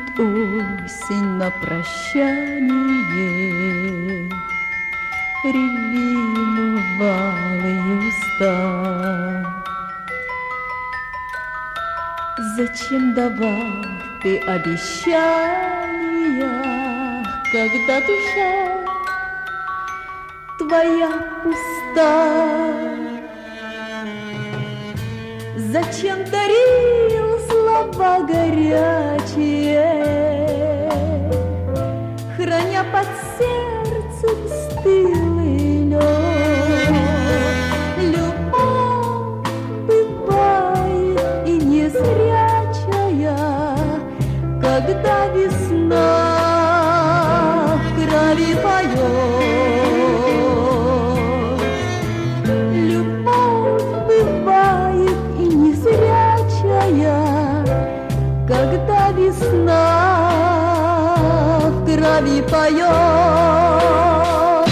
Шепчет осень на прощание, рябину в алые уста. Зачем давал ты обещания, когда душа твоя пуста? Зачем дарил слова горячие, храня под сердцем стылый лед? Любовь бывает и незрячая, когда весна в крови поет. Любовь бывает и незрячая, когда весна в крови поет.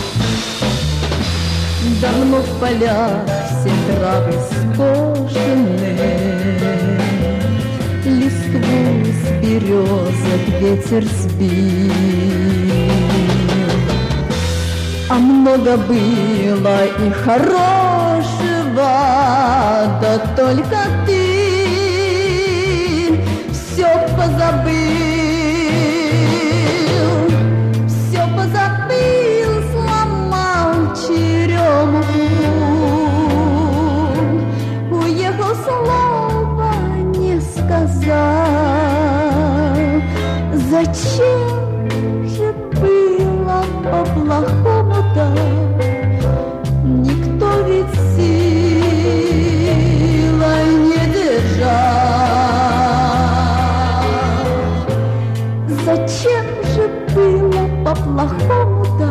Давно в полях все травы скошены, листву с березок ветер сбил. А много было и хорошего, да только ты все позабыл, сломал черемуху, уехал, слова не сказал. Зачем же было по-плохому-то? Никто ведь силой не держал. Зачем же было по-плохому-то?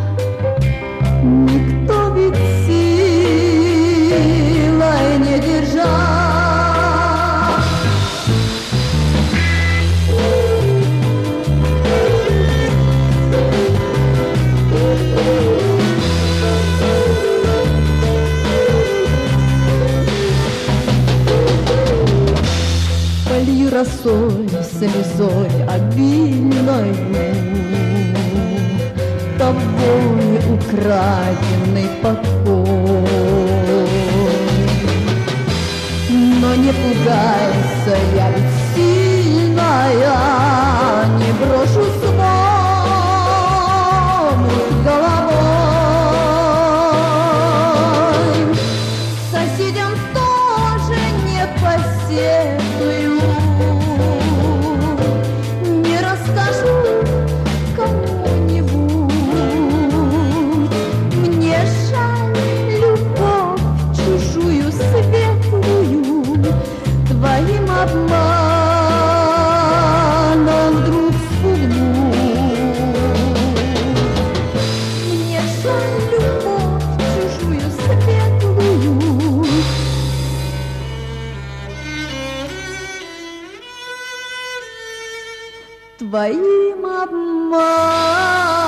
Никто ведь силой не держал. Полью росой, слезой обильною тобой украденный покой. Но не пугайся, я ведь сильная, не брошу звон головой. Соседям тоже не посетую, не расскажу кому-нибудь. Мне жаль любовь чужую светлую, твоим обманом вдруг спугнуть. Мне жаль любовь чужую светлую. Твоим обманом